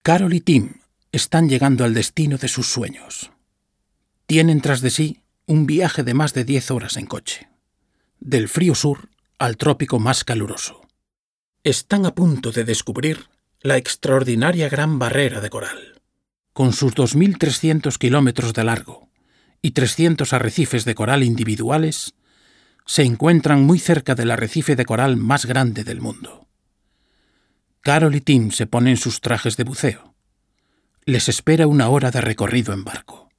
Carol y Tim están llegando al destino de sus sueños. Tienen tras de sí un viaje de más de 10 horas en coche, del frío sur al trópico más caluroso. Están a punto de descubrir la extraordinaria Gran Barrera de Coral. Con sus 2.300 kilómetros de largo y 300 arrecifes de coral individuales, se encuentran muy cerca del arrecife de coral más grande del mundo. Carol y Tim se ponen sus trajes de buceo. Les espera una hora de recorrido en barco.